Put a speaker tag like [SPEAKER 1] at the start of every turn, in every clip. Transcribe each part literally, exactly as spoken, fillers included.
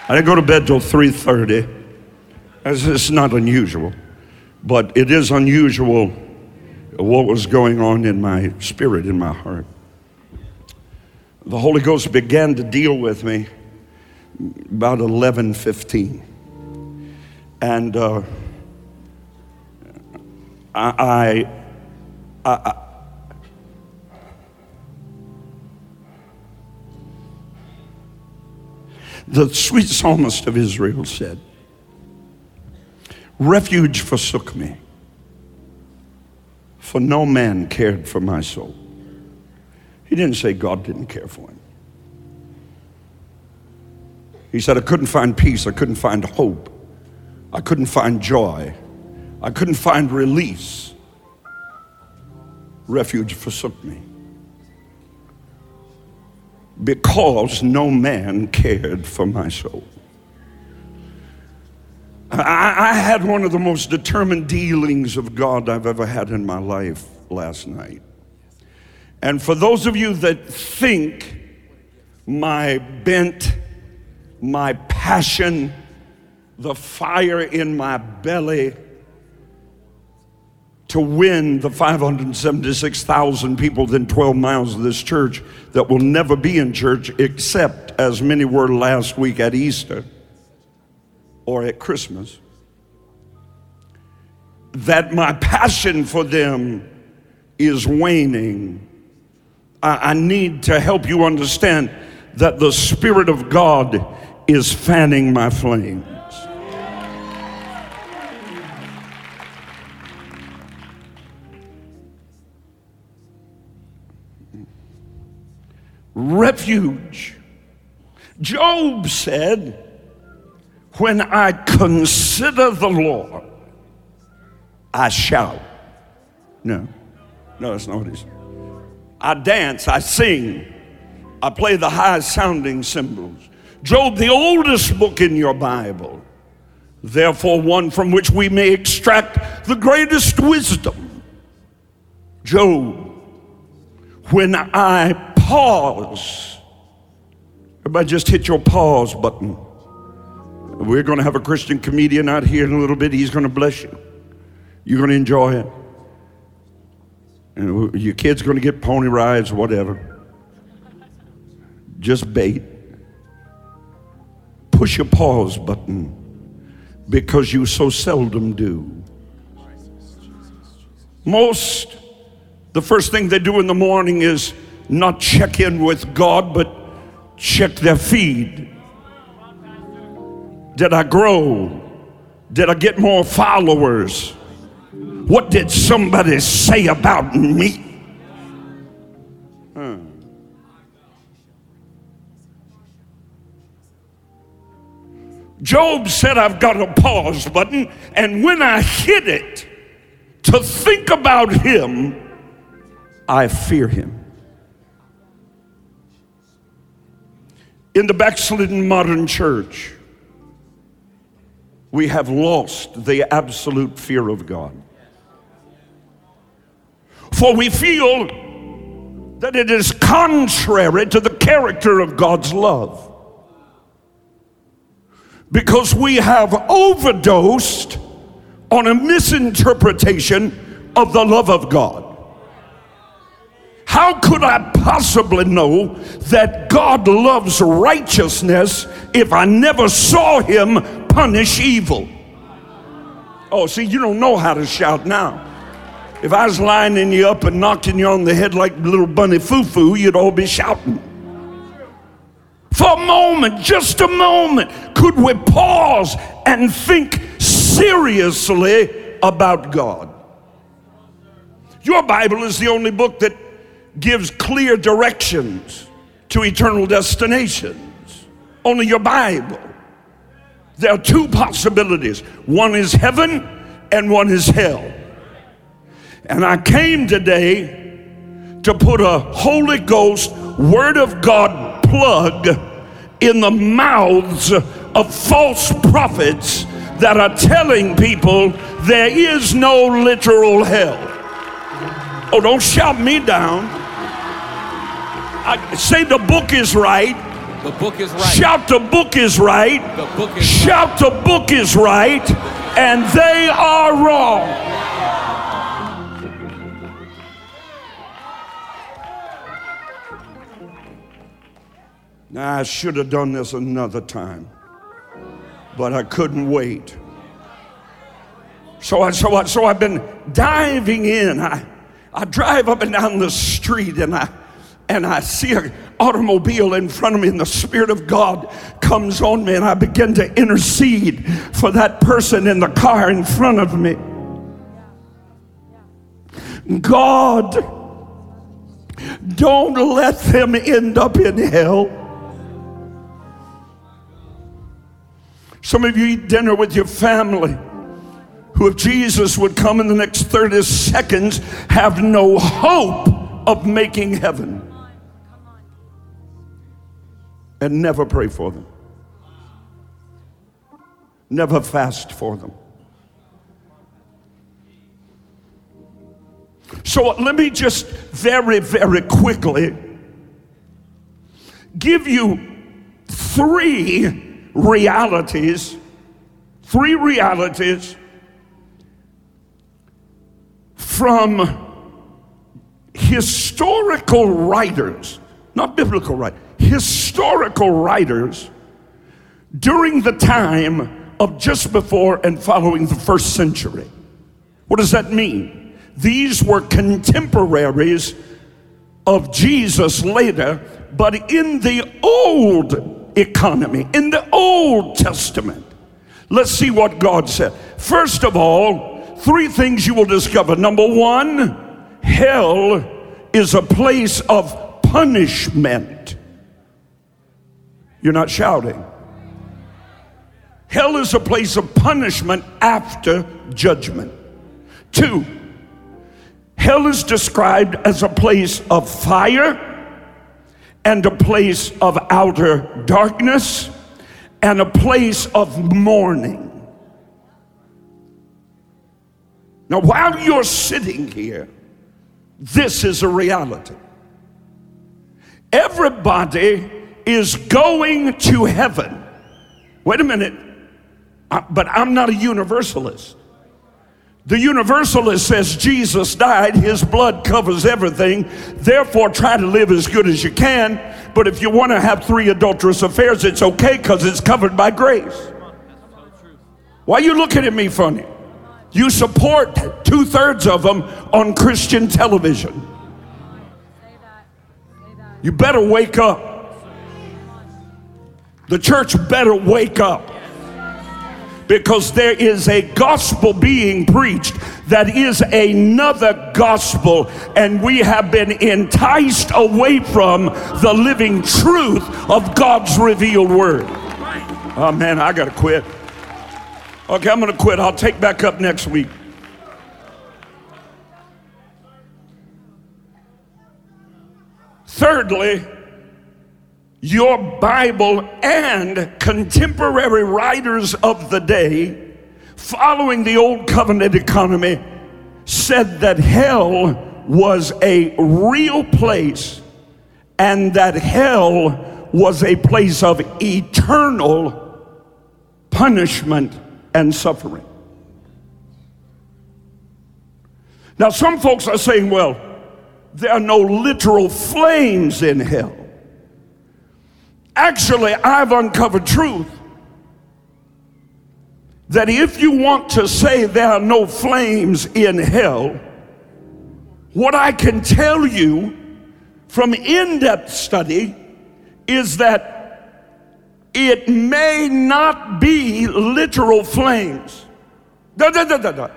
[SPEAKER 1] I didn't go to bed till three thirty. It's not unusual, but it is unusual what was going on in my spirit, in my heart. The Holy Ghost began to deal with me about eleven fifteen. And uh, I, I, I, the sweet psalmist of Israel said, refuge forsook me, for no man cared for my soul. He didn't say God didn't care for him. He said, I couldn't find peace, I couldn't find hope, I couldn't find joy, I couldn't find release. Refuge forsook me, because no man cared for my soul. I, I had one of the most determined dealings of God I've ever had in my life last night. And for those of you that think my bent, my passion, the fire in my belly to win the five hundred seventy-six thousand people within twelve miles of this church that will never be in church except as many were last week at Easter or at Christmas, that my passion for them is waning. I, I need to help you understand that the Spirit of God is fanning my flames. Refuge. Job said, when I consider the Lord, I shout. No, no, that's not what he said. I dance, I sing, I play the high sounding cymbals. Job, the oldest book in your Bible, therefore one from which we may extract the greatest wisdom. Job, when I pause, everybody just hit your pause button. We're going to have a Christian comedian out here in a little bit. He's going to bless you. You're going to enjoy it. And your kid's going to get pony rides, whatever. Just bait. Push your pause button, because you so seldom do. Most, the first thing they do in the morning is not check in with God, but check their feed. Did I grow? Did I get more followers? What did somebody say about me? Huh. Job said, I've got a pause button, and when I hit it to think about him, I fear him. In the backslidden modern church, we have lost the absolute fear of God. For we feel that it is contrary to the character of God's love. Because we have overdosed on a misinterpretation of the love of God. How could I possibly know that God loves righteousness if I never saw him punish evil? Oh, see, you don't know how to shout now. If I was lining you up and knocking you on the head like little bunny foo-foo, you'd all be shouting. For a moment, just a moment, could we pause and think seriously about God? Your Bible is the only book that gives clear directions to eternal destinations. Only your Bible. There are two possibilities. One is heaven and one is hell. And I came today to put a Holy Ghost Word of God plug in the mouths of false prophets that are telling people there is no literal hell. Oh, don't shout me down. I say the book is right,
[SPEAKER 2] The book is right.
[SPEAKER 1] Shout, the book is right.
[SPEAKER 2] The book is
[SPEAKER 1] Shout, the book is right. And they are wrong. Now, I should have done this another time, but I couldn't wait. So, I, so, I, so I've been diving in. I, I drive up and down the street, and I and I see an automobile in front of me, and the Spirit of God comes on me, and I begin to intercede for that person in the car in front of me. God, don't let them end up in hell. Some of you eat dinner with your family who, if Jesus would come in the next thirty seconds, have no hope of making heaven. And never pray for them. Never fast for them. So let me just very, very quickly give you three realities, three realities from historical writers, not biblical writers, historical writers during the time of just before and following the first century. What does that mean? These were contemporaries of Jesus later, but in the old economy, in the Old Testament. Let's see what God said. First of all, three things you will discover. Number one, hell is a place of punishment. You're not shouting. Hell is a place of punishment after judgment. Two, hell is described as a place of fire and a place of outer darkness and a place of mourning. Now, while you're sitting here, this is a reality. Everybody is going to heaven. Wait a minute, I, but I'm not a universalist. The universalist says Jesus died, his blood covers everything, therefore try to live as good as you can, but if you want to have three adulterous affairs, it's okay because it's covered by grace. Why are you looking at me funny? You support two-thirds of them on Christian television. You better wake up. The church better wake up, because there is a gospel being preached that is another gospel, and we have been enticed away from the living truth of God's revealed word. Oh man, I gotta quit. Okay, I'm gonna quit. I'll take back up next week. Thirdly, your Bible and contemporary writers of the day, following the old covenant economy, said that hell was a real place and that hell was a place of eternal punishment and suffering. Now, some folks are saying, well, there are no literal flames in hell. Actually, I've uncovered truth that if you want to say there are no flames in hell, what I can tell you from in-depth study is that it may not be literal flames. Da, da, da, da, da.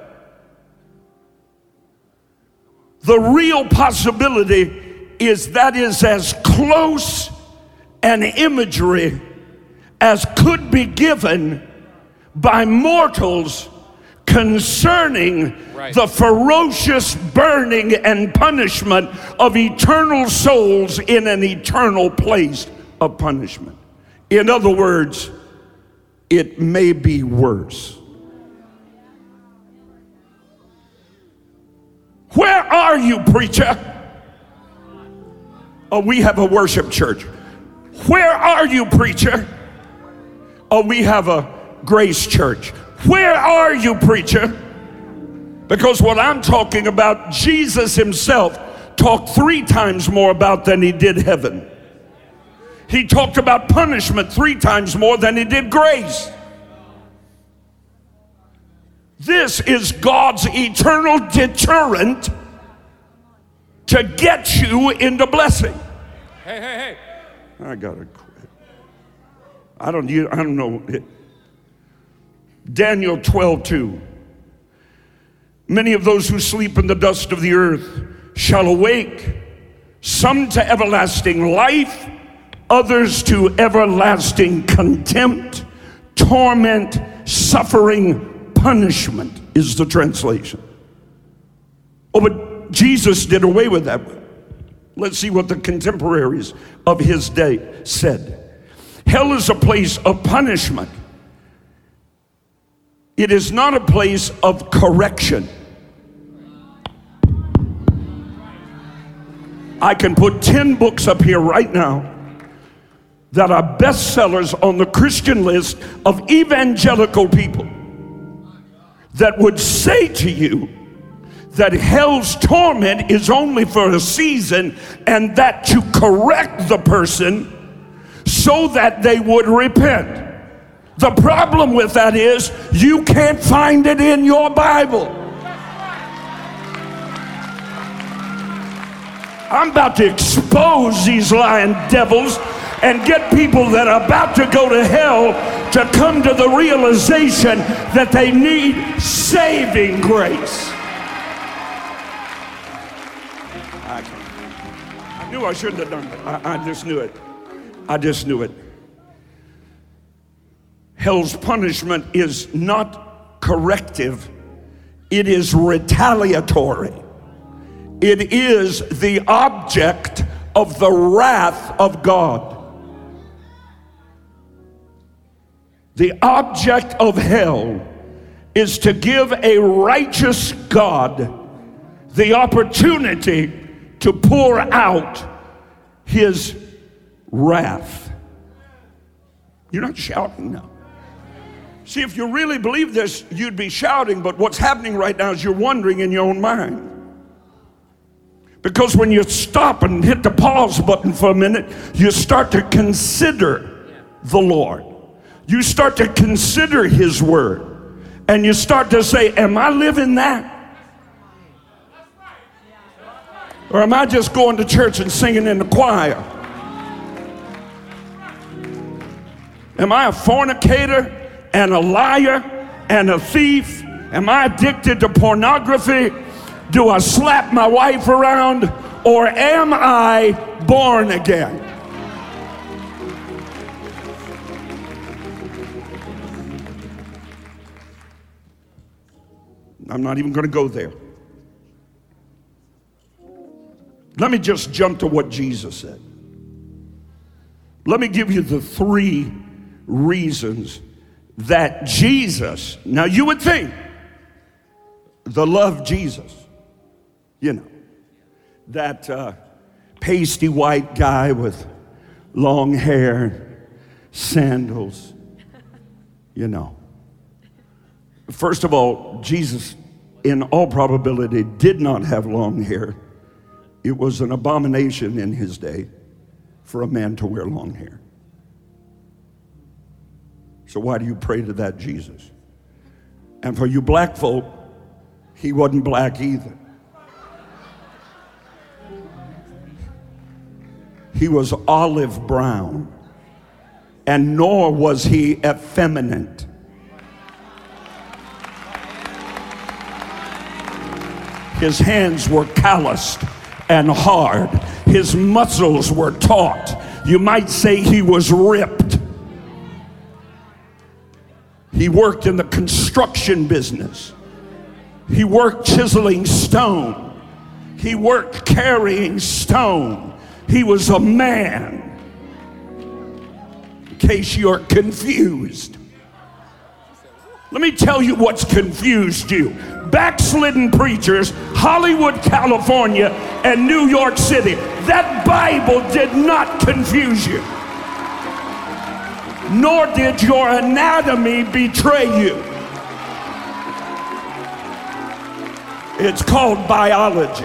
[SPEAKER 1] The real possibility is that is as close an imagery as could be given by mortals concerning right. the ferocious burning and punishment of eternal souls in an eternal place of punishment. In other words, it may be worse. Where are you, preacher? Oh, we have a worship church. Where are you, preacher? Oh, we have a Grace Church. Where are you, preacher? Because what I'm talking about, Jesus himself talked three times more about than he did heaven. He talked about punishment three times more than he did grace. This is God's eternal deterrent to get you into blessing.
[SPEAKER 2] Hey, hey,
[SPEAKER 1] hey. I gotta quit. I don't, you, I don't know. Daniel twelve two. Many of those who sleep in the dust of the earth shall awake, some to everlasting life, others to everlasting contempt, torment, suffering, punishment is the translation. Oh, but Jesus did away with that. Let's see what the contemporaries of his day said. Hell is a place of punishment. It is not a place of correction. I can put ten books up here right now that are bestsellers on the Christian list of evangelical people that would say to you that hell's torment is only for a season, and that to correct the person so that they would repent. The problem with that is you can't find it in your Bible. I'm about to expose these lying devils and get people that are about to go to hell to come to the realization that they need saving grace. I, I knew I shouldn't have done it. I, I just knew it. I just knew it. Hell's punishment is not corrective. It is retaliatory. It is the object of the wrath of God. The object of hell is to give a righteous God the opportunity to pour out his wrath. You're not shouting now. See, if you really believe this, you'd be shouting, but what's happening right now is you're wondering in your own mind. Because when you stop and hit the pause button for a minute, you start to consider the Lord. You start to consider his word. And you start to say, am I living that? Or am I just going to church and singing in the choir? Am I a fornicator and a liar and a thief? Am I addicted to pornography? Do I slap my wife around? Or am I born again? I'm not even going to go there. Let me just jump to what Jesus said. Let me give you the three reasons that Jesus, now you would think the love Jesus, you know, that uh, pasty white guy with long hair, sandals, you know. First of all, Jesus, in all probability, did not have long hair. It was an abomination in his day for a man to wear long hair. So why do you pray to that Jesus? And for you black folk, he wasn't black either. He was olive brown, and nor was he effeminate. His hands were calloused and hard. His muscles were taut. You might say he was ripped. He worked in the construction business. He worked chiseling stone. He worked carrying stone. He was a man. In case you're confused. Let me tell you what's confused you. Backslidden preachers, Hollywood, California, and New York City. That Bible did not confuse you. nor did your anatomy betray you. It's called biology.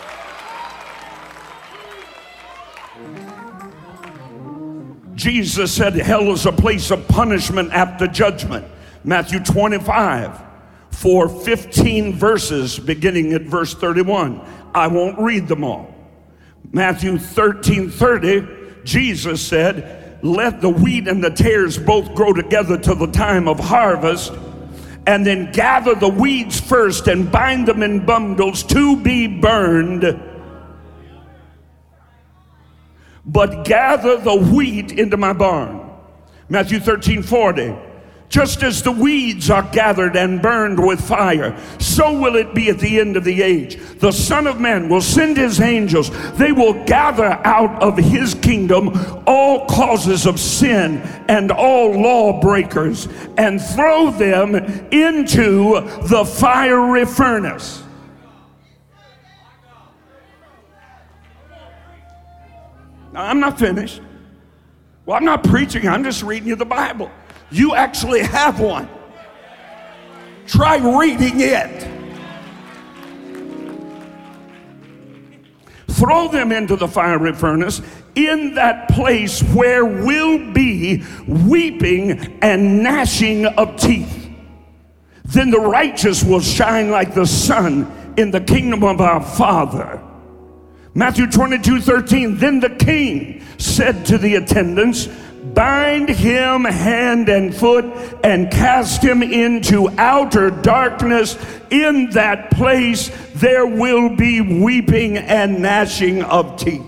[SPEAKER 1] Jesus said hell is a place of punishment after judgment. Matthew twenty-five, for fifteen verses, beginning at verse thirty-one. I won't read them all. Matthew thirteen thirty, Jesus said, let the wheat and the tares both grow together till the time of harvest, and then gather the weeds first and bind them in bundles to be burned. But gather the wheat into my barn. Matthew thirteen forty. Just as the weeds are gathered and burned with fire, so will it be at the end of the age. The Son of Man will send his angels. They will gather out of his kingdom all causes of sin and all lawbreakers and throw them into the fiery furnace. Now, I'm not finished. Well, I'm not preaching. I'm just reading you the Bible. You actually have one. Try reading it. Throw them into the fiery furnace. In that place where will be weeping and gnashing of teeth. Then the righteous will shine like the sun in the kingdom of our Father. Matthew twenty-two thirteen, then the king said to the attendants, bind him hand and foot and cast him into outer darkness. In that place there will be weeping and gnashing of teeth.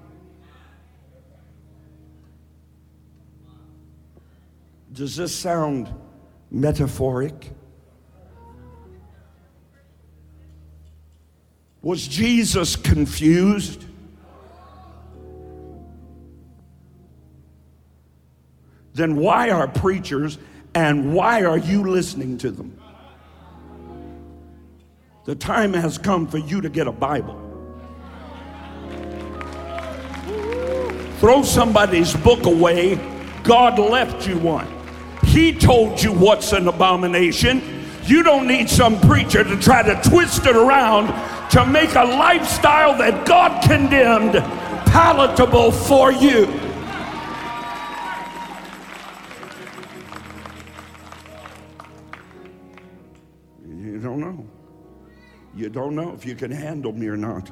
[SPEAKER 1] Does this sound metaphoric? Was Jesus confused? Then why are preachers and why are you listening to them? The time has come for you to get a Bible. Throw somebody's book away. God left you one. He told you what's an abomination. You don't need some preacher to try to twist it around to make a lifestyle that God condemned palatable for you. You don't know. You don't know if you can handle me or not.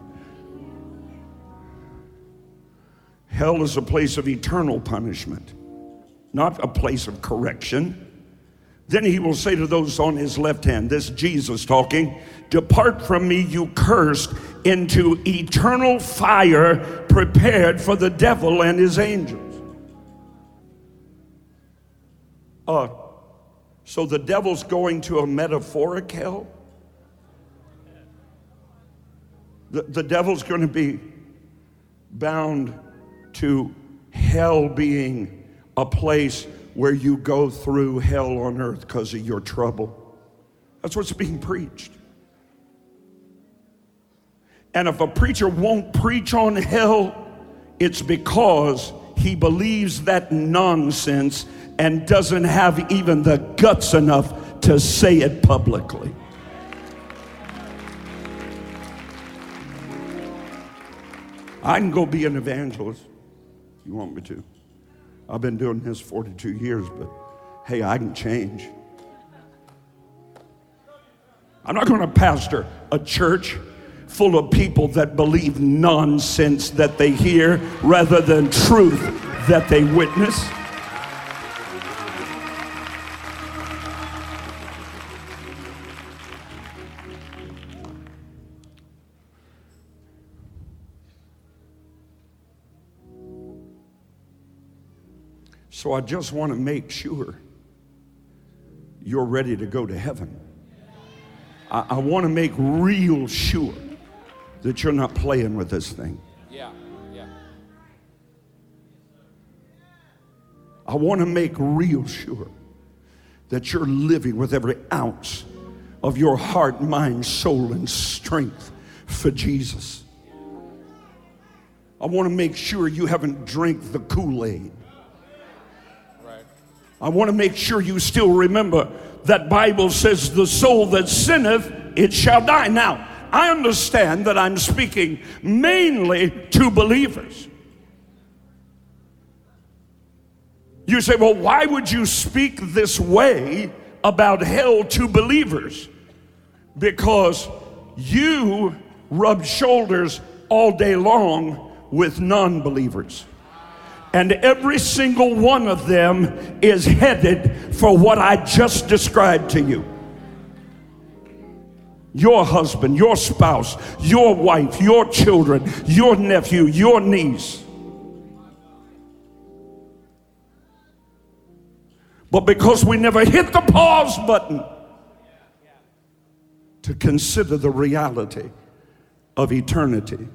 [SPEAKER 1] Hell is a place of eternal punishment, not a place of correction. Then he will say to those on his left hand, this Jesus talking, depart from me, you cursed, into eternal fire prepared for the devil and his angels. Uh, so the devil's going to a metaphoric hell? The, the devil's going to be bound to hell being a place where you go through hell on earth because of your trouble. That's what's being preached. And if a preacher won't preach on hell, it's because he believes that nonsense and doesn't have even the guts enough to say it publicly. I can go be an evangelist if you want me to. I've been doing this forty-two years, but hey, I can change. I'm not going to pastor a church full of people that believe nonsense that they hear rather than truth that they witness. So I just want to make sure you're ready to go to heaven. I, I want to make real sure that you're not playing with this thing.
[SPEAKER 2] Yeah, yeah.
[SPEAKER 1] I want to make real sure that you're living with every ounce of your heart, mind, soul, and strength for Jesus. I want to make sure you haven't drank the Kool-Aid.
[SPEAKER 2] Right.
[SPEAKER 1] I want to make sure you still remember that Bible says the soul that sinneth, it shall die. Now, I understand that I'm speaking mainly to believers. You say, well, why would you speak this way about hell to believers? Because you rub shoulders all day long with non-believers. And every single one of them is headed for what I just described to you. Your husband, your spouse, your wife, your children, your nephew, your niece. But because we never hit the pause button to consider the reality of eternity,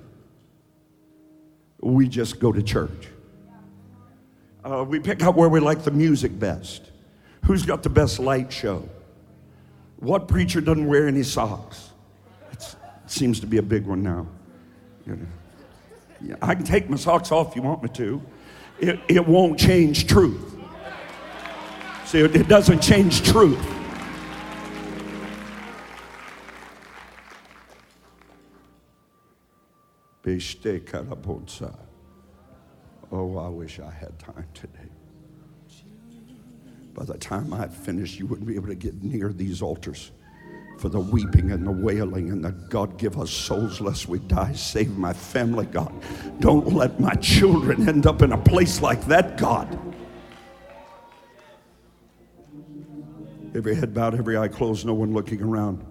[SPEAKER 1] we just go to church. Uh, we pick out where we like the music best. Who's got the best light show? What preacher doesn't wear any socks? It's, it seems to be a big one now. You know, yeah, I can take my socks off if you want me to. It, it won't change truth. See, it, it doesn't change truth. Oh, I wish I had time today. By the time I finish, you wouldn't be able to get near these altars for the weeping and the wailing and the God give us souls lest we die. Save my family, God. Don't let my children end up in a place like that, God. Every head bowed, every eye closed, no one looking around.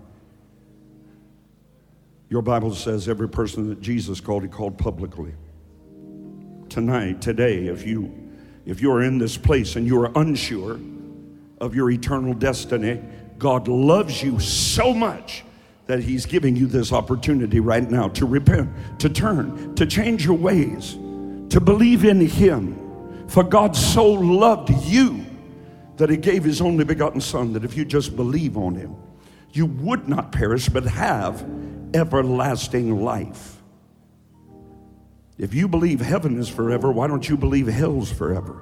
[SPEAKER 1] Your Bible says every person that Jesus called, he called publicly. Tonight, today, if you if you're in this place and you're unsure of your eternal destiny, God loves you so much that he's giving you this opportunity right now to repent, to turn, to change your ways, to believe in him. For God so loved you that he gave his only begotten son, that if you just believe on him, you would not perish but have everlasting life. If you believe heaven is forever, why don't you believe hell's forever?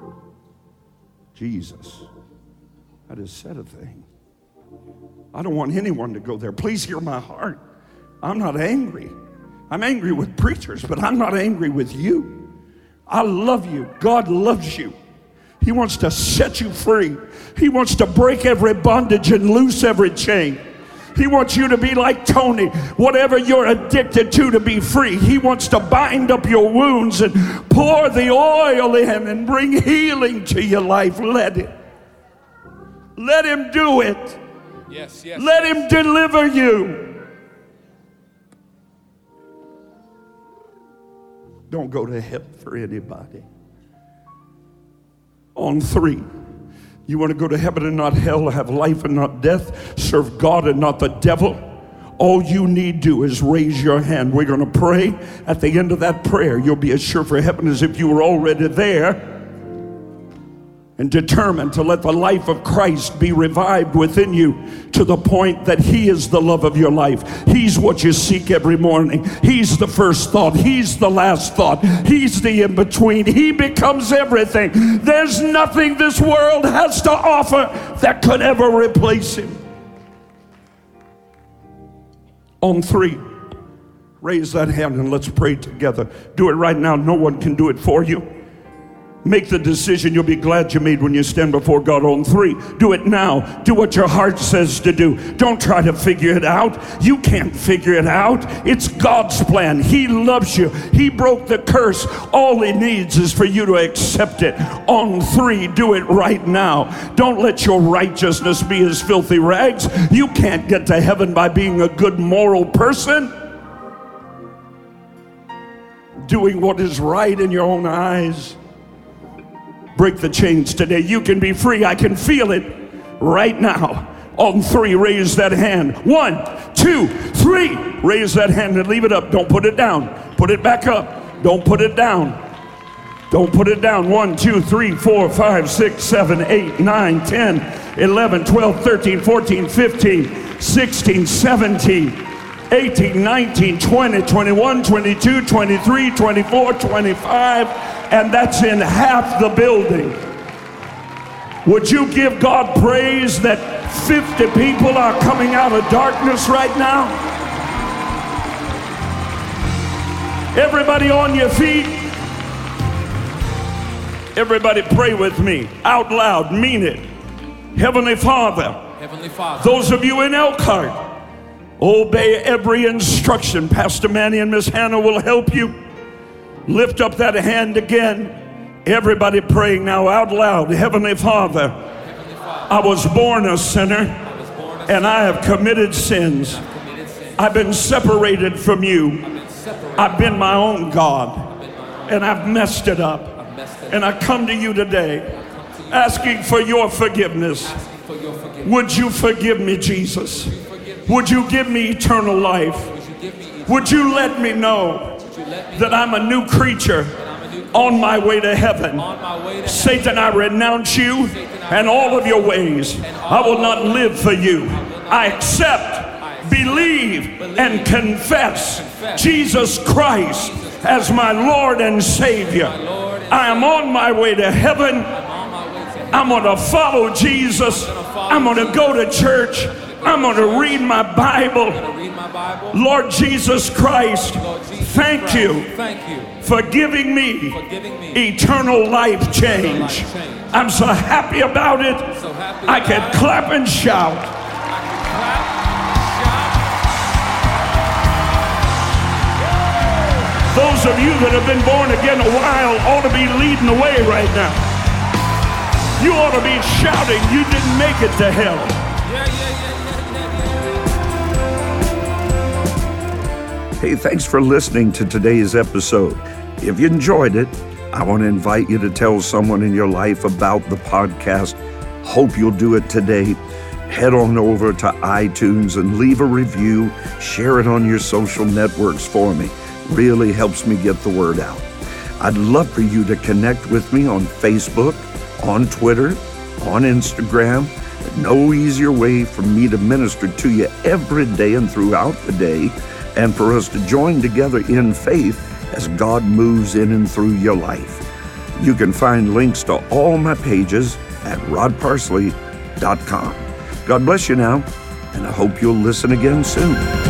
[SPEAKER 1] Jesus, that has said a thing. I don't want anyone to go there. Please hear my heart. I'm not angry. I'm angry with preachers, but I'm not angry with you. I love you. God loves you. He wants to set you free. He wants to break every bondage and loose every chain. He wants you to be like Tony, whatever you're addicted to, to be free. He wants to bind up your wounds and pour the oil in and bring healing to your life. Let it. Let him do it.
[SPEAKER 2] Yes, yes.
[SPEAKER 1] Let him deliver you. Don't go to hell for anybody. On three. You want to go to heaven and not hell, have life and not death, serve God and not the devil? All you need to do is raise your hand. We're going to pray. At the end of that prayer, you'll be as sure for heaven as if you were already there, and determined to let the life of Christ be revived within you to the point that he is the love of your life. He's what you seek every morning. He's the first thought. He's the last thought. He's the in-between. He becomes everything. There's nothing this world has to offer that could ever replace him. On three, raise that hand and let's pray together. Do it right now. No one can do it for you. Make the decision you'll be glad you made when you stand before God. On three. Do it now. Do what your heart says to do. Don't try to figure it out. You can't figure it out. It's God's plan. He loves you. He broke the curse. All he needs is for you to accept it. On three. Do it right now. Don't let your righteousness be as filthy rags. You can't get to heaven by being a good moral person, doing what is right in your own eyes. Break the chains today. You can be free. I can feel it right now. On three, raise that hand. One, two, three. Raise that hand and leave it up. Don't put it down. Put it back up. Don't put it down. Don't put it down. One, two, three, four, five, six, seven, eight, nine, ten, eleven, twelve, thirteen, fourteen, fifteen, sixteen, seventeen, eighteen, nineteen, twenty, twenty-one, twenty-two, twenty-three, twenty-four, twenty-five, and that's in half the building. Would you give God praise that fifty people are coming out of darkness right now? Everybody on your feet. Everybody pray with me out loud, mean it. Heavenly Father,
[SPEAKER 2] Heavenly Father,
[SPEAKER 1] those of you in Elkhart, obey every instruction. Pastor Manny and Miss Hannah will help you. Lift up that hand again. Everybody praying now out loud. Heavenly Father,
[SPEAKER 2] Heavenly Father,
[SPEAKER 1] I was born a sinner
[SPEAKER 2] I was born a
[SPEAKER 1] and I have committed sins.
[SPEAKER 2] I've committed sin.
[SPEAKER 1] I've been separated from you.
[SPEAKER 2] I've been separated.
[SPEAKER 1] I've been my own God
[SPEAKER 2] I've been my own.
[SPEAKER 1] and I've messed it up.
[SPEAKER 2] I've messed it
[SPEAKER 1] And I come to you today
[SPEAKER 2] I come to you
[SPEAKER 1] asking for your forgiveness.
[SPEAKER 2] asking for your forgiveness.
[SPEAKER 1] Would you forgive me, Jesus?
[SPEAKER 2] Would you forgive me?
[SPEAKER 1] Would you give me eternal life?
[SPEAKER 2] Would you give me eternal
[SPEAKER 1] Would you let me know
[SPEAKER 2] Would you let me
[SPEAKER 1] that
[SPEAKER 2] know
[SPEAKER 1] I'm a new creature
[SPEAKER 2] that I'm a new
[SPEAKER 1] on my way to heaven?
[SPEAKER 2] on my way to heaven?
[SPEAKER 1] Satan, I renounce you and all of your ways. I will not live for you. I accept, believe, and confess Jesus Christ as my Lord and Savior. I am on my way to heaven.
[SPEAKER 2] On my way to heaven.
[SPEAKER 1] I'm going to follow Jesus. I'm going to go to church. I'm going to read my Bible.
[SPEAKER 2] I'm going to read my Bible.
[SPEAKER 1] Lord Jesus Christ,
[SPEAKER 2] Lord Jesus
[SPEAKER 1] thank
[SPEAKER 2] Christ,
[SPEAKER 1] you
[SPEAKER 2] Thank you
[SPEAKER 1] for giving me
[SPEAKER 2] for giving me
[SPEAKER 1] eternal life change.
[SPEAKER 2] life change.
[SPEAKER 1] I'm so happy about it.
[SPEAKER 2] so happy
[SPEAKER 1] I
[SPEAKER 2] about
[SPEAKER 1] can
[SPEAKER 2] it.
[SPEAKER 1] clap and shout.
[SPEAKER 2] I can clap,
[SPEAKER 1] Those of you that have been born again a while ought to be leading the way right now. You ought to be shouting, you didn't make it to hell.
[SPEAKER 2] shout. Yeah, yeah, yeah, yeah, yeah.
[SPEAKER 1] Hey, thanks for listening to today's episode. If you enjoyed it, I want to invite you to tell someone in your life about the podcast. Hope you'll do it today. Head on over to iTunes and leave a review. Share it on your social networks for me. Really helps me get the word out. I'd love for you to connect with me on Facebook, on Twitter, on Instagram. No easier way for me to minister to you every day and throughout the day, and for us to join together in faith as God moves in and through your life. You can find links to all my pages at rod parsley dot com. God bless you now, and I hope you'll listen again soon.